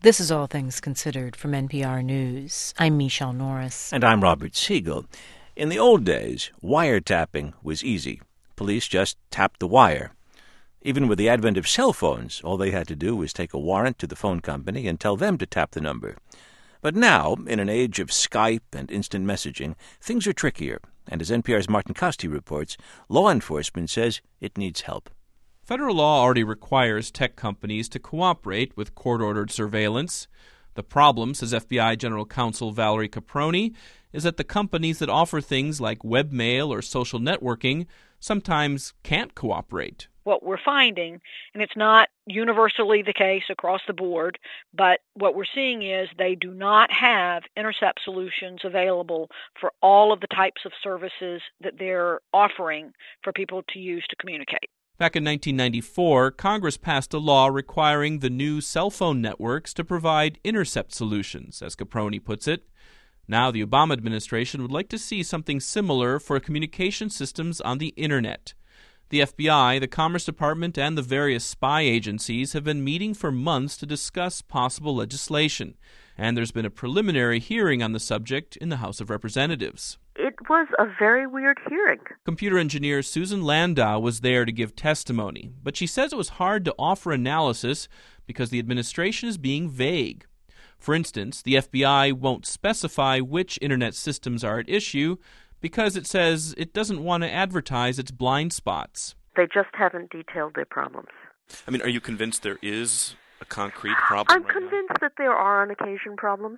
This is All Things Considered from NPR News. I'm Michelle Norris. And I'm Robert Siegel. In the old days, wiretapping was easy. Police just tapped the wire. Even with the advent of cell phones, all they had to do was take a warrant to the phone company and tell them to tap the number. But now, in an age of Skype and instant messaging, things are trickier. And as NPR's Martin Kaste reports, law enforcement says it needs help. Federal law already requires tech companies to cooperate with court-ordered surveillance. The problem, says FBI General Counsel Valerie Caproni, is that the companies that offer things like webmail or social networking sometimes can't cooperate. What we're finding, and it's not universally the case across the board, but what we're seeing is they do not have intercept solutions available for all of the types of services that they're offering for people to use to communicate. Back in 1994, Congress passed a law requiring the new cell phone networks to provide intercept solutions, as Caproni puts it. Now the Obama administration would like to see something similar for communication systems on the Internet. The FBI, the Commerce Department, and the various spy agencies have been meeting for months to discuss possible legislation, and there's been a preliminary hearing on the subject in the House of Representatives. It was a very weird hearing. Computer engineer Susan Landau was there to give testimony, but she says it was hard to offer analysis because the administration is being vague. For instance, the FBI won't specify which Internet systems are at issue because it says it doesn't want to advertise its blind spots. They just haven't detailed their problems. I mean, are you convinced there is a concrete problem? I'm convinced that there are on occasion problems.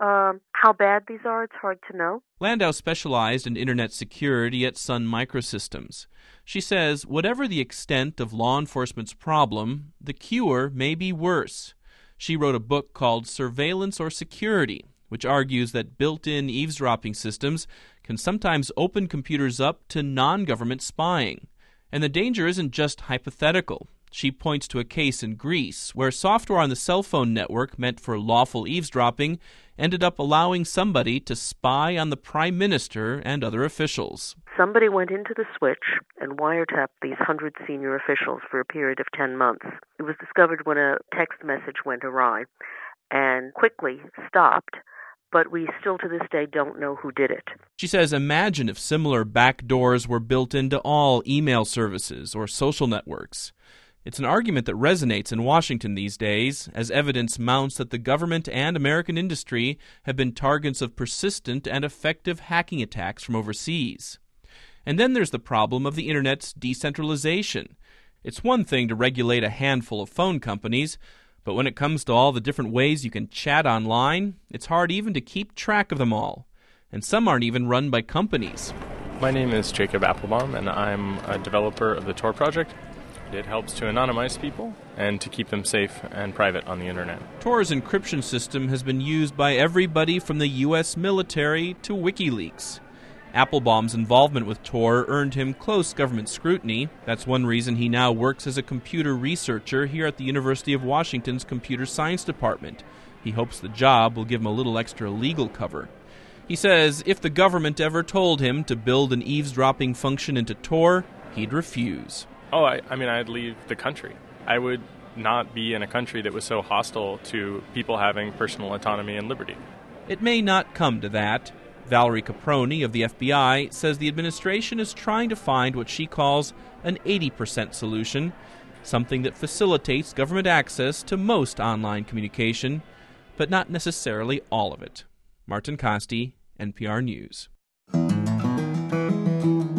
How bad these are, it's hard to know. Landau specialized in Internet security at Sun Microsystems. She says whatever the extent of law enforcement's problem, the cure may be worse. She wrote a book called Surveillance or Security, which argues that built-in eavesdropping systems can sometimes open computers up to non-government spying. And the danger isn't just hypothetical. She points to a case in Greece where software on the cell phone network meant for lawful eavesdropping ended up allowing somebody to spy on the prime minister and other officials. Somebody went into the switch and wiretapped these 100 senior officials for a period of 10 months. It was discovered when a text message went awry and quickly stopped, but we still to this day don't know who did it. She says imagine if similar backdoors were built into all email services or social networks. It's an argument that resonates in Washington these days, as evidence mounts that the government and American industry have been targets of persistent and effective hacking attacks from overseas. And then there's the problem of the Internet's decentralization. It's one thing to regulate a handful of phone companies, but when it comes to all the different ways you can chat online, it's hard even to keep track of them all. And some aren't even run by companies. My name is Jacob Applebaum, and I'm a developer of the Tor project. It helps to anonymize people and to keep them safe and private on the Internet. Tor's encryption system has been used by everybody from the U.S. military to WikiLeaks. Applebaum's involvement with Tor earned him close government scrutiny. That's one reason he now works as a computer researcher here at the University of Washington's Computer Science Department. He hopes the job will give him a little extra legal cover. He says if the government ever told him to build an eavesdropping function into Tor, he'd refuse. I mean, I'd leave the country. I would not be in a country that was so hostile to people having personal autonomy and liberty. It may not come to that. Valerie Caproni of the FBI says the administration is trying to find what she calls an 80% solution, something that facilitates government access to most online communication, but not necessarily all of it. Martin Kaste, NPR News.